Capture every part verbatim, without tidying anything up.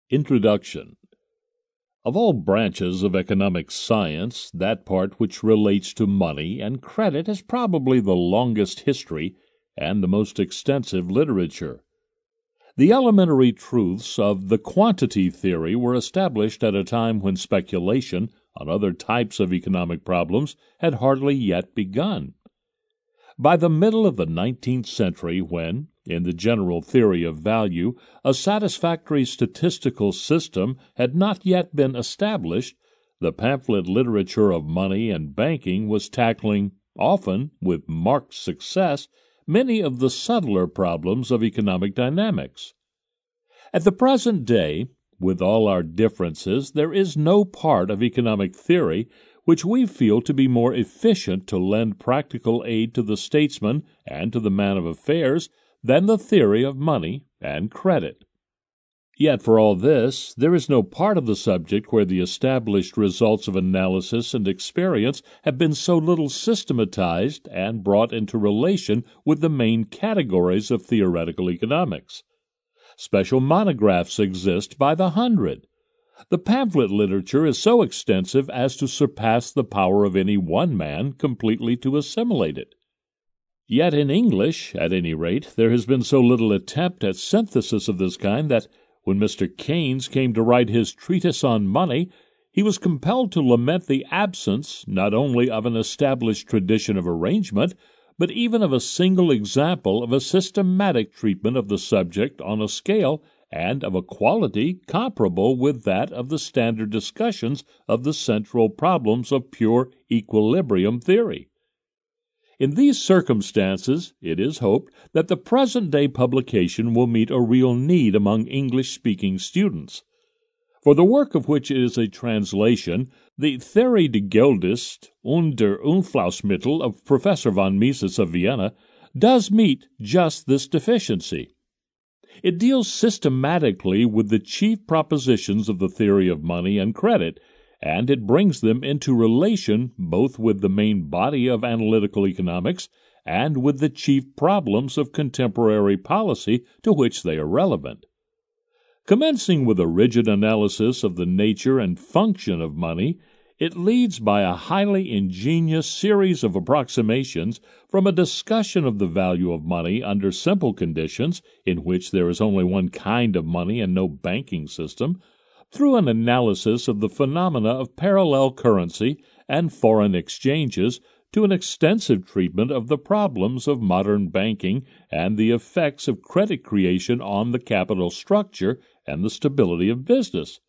Introduction. Of all branches of economic science, that part which relates to money and credit has probably the longest history and the most extensive literature. The elementary truths of the quantity theory were established at a time when speculation on other types of economic problems had hardly yet begun. By the middle of the nineteenth century, when, in the general theory of value, a satisfactory statistical system had not yet been established, the pamphlet literature of money and banking was tackling, often with marked success, many of the subtler problems of economic dynamics. At the present day, with all our differences, there is no part of economic theory which we feel to be more efficient to lend practical aid to the statesman and to the man of affairs than the theory of money and credit. Yet for all this, there is no part of the subject where the established results of analysis and experience have been so little systematized and brought into relation with the main categories of theoretical economics. Special monographs exist by the hundred. The pamphlet literature is so extensive as to surpass the power of any one man completely to assimilate it. Yet in English, at any rate, there has been so little attempt at synthesis of this kind that, when Mister Keynes came to write his treatise on money, he was compelled to lament the absence not only of an established tradition of arrangement, but even of a single example of a systematic treatment of the subject on a scale and of a quality comparable with that of the standard discussions of the central problems of pure equilibrium theory. In these circumstances, it is hoped that the present-day publication will meet a real need among English-speaking students. For the work of which it is a translation, the Theorie des Geldes und der Umlaufsmittel of Professor von Mises of Vienna does meet just this deficiency. It deals systematically with the chief propositions of the theory of money and credit, and it brings them into relation both with the main body of analytical economics and with the chief problems of contemporary policy to which they are relevant. Commencing with a rigid analysis of the nature and function of money, it leads by a highly ingenious series of approximations from a discussion of the value of money under simple conditions, in which there is only one kind of money and no banking system, through an analysis of the phenomena of parallel currency and foreign exchanges, to an extensive treatment of the problems of modern banking and the effects of credit creation on the capital structure and the stability of business.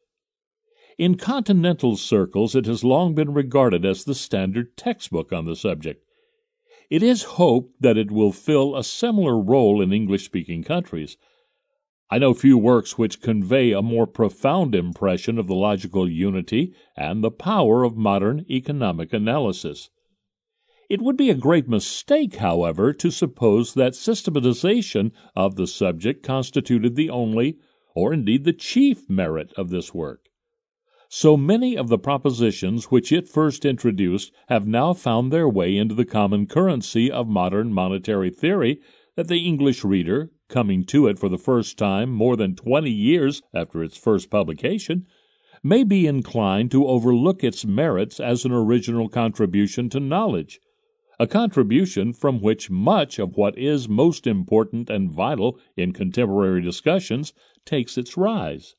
In continental circles, it has long been regarded as the standard textbook on the subject. It is hoped that it will fill a similar role in English-speaking countries. I know few works which convey a more profound impression of the logical unity and the power of modern economic analysis. It would be a great mistake, however, to suppose that systematization of the subject constituted the only, or indeed the chief, merit of this work. So many of the propositions which it first introduced have now found their way into the common currency of modern monetary theory that the English reader, coming to it for the first time more than twenty years after its first publication, may be inclined to overlook its merits as an original contribution to knowledge, a contribution from which much of what is most important and vital in contemporary discussions takes its rise.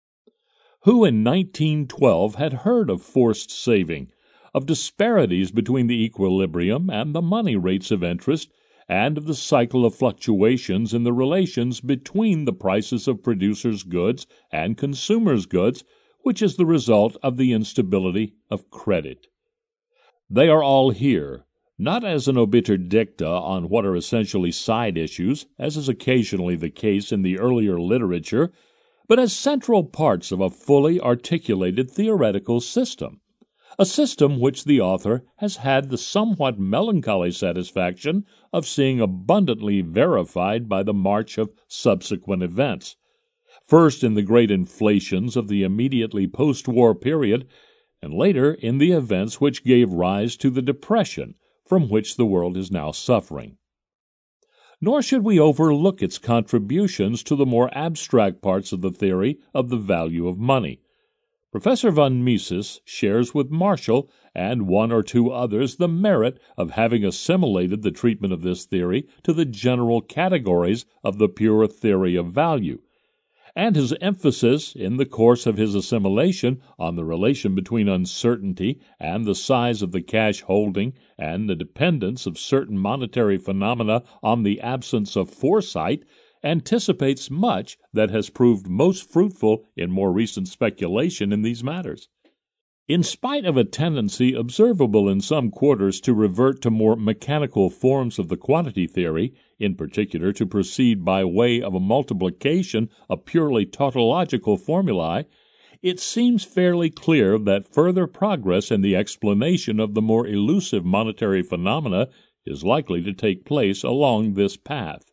Who in nineteen twelve had heard of forced saving, of disparities between the equilibrium and the money rates of interest, and of the cycle of fluctuations in the relations between the prices of producers' goods and consumers' goods, which is the result of the instability of credit? They are all here, not as an obiter dicta on what are essentially side issues, as is occasionally the case in the earlier literature, but as central parts of a fully articulated theoretical system, a system which the author has had the somewhat melancholy satisfaction of seeing abundantly verified by the march of subsequent events, first in the great inflations of the immediately post-war period, and later in the events which gave rise to the depression from which the world is now suffering. nor should we overlook its contributions to the more abstract parts of the theory of the value of money. Professor von Mises shares with Marshall and one or two others the merit of having assimilated the treatment of this theory to the general categories of the pure theory of value, and his emphasis in the course of his assimilation on the relation between uncertainty and the size of the cash holding and the dependence of certain monetary phenomena on the absence of foresight anticipates much that has proved most fruitful in more recent speculation in these matters. In spite of a tendency observable in some quarters to revert to more mechanical forms of the quantity theory, in particular to proceed by way of a multiplication of purely tautological formulae, it seems fairly clear that further progress in the explanation of the more elusive monetary phenomena is likely to take place along this path.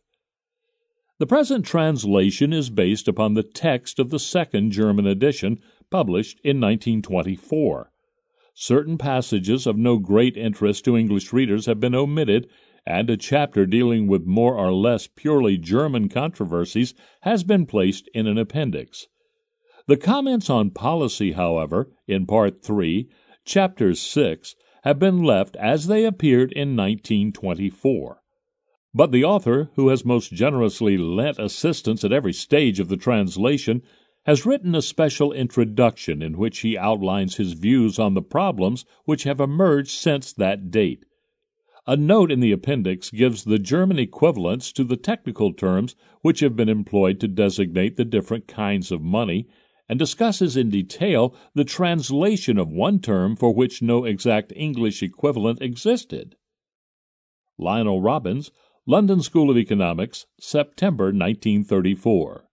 The present translation is based upon the text of the second German edition, published in nineteen twenty-four. Certain passages of no great interest to English readers have been omitted, and a chapter dealing with more or less purely German controversies has been placed in an appendix. The comments on policy, however, in Part three, Chapter six, have been left as they appeared in nineteen twenty-four. But the author, who has most generously lent assistance at every stage of the translation, has written a special introduction in which he outlines his views on the problems which have emerged since that date. A note in the appendix gives the German equivalents to the technical terms which have been employed to designate the different kinds of money, and discusses in detail the translation of one term for which no exact English equivalent existed. Lionel Robbins, London School of Economics, September nineteen thirty-four.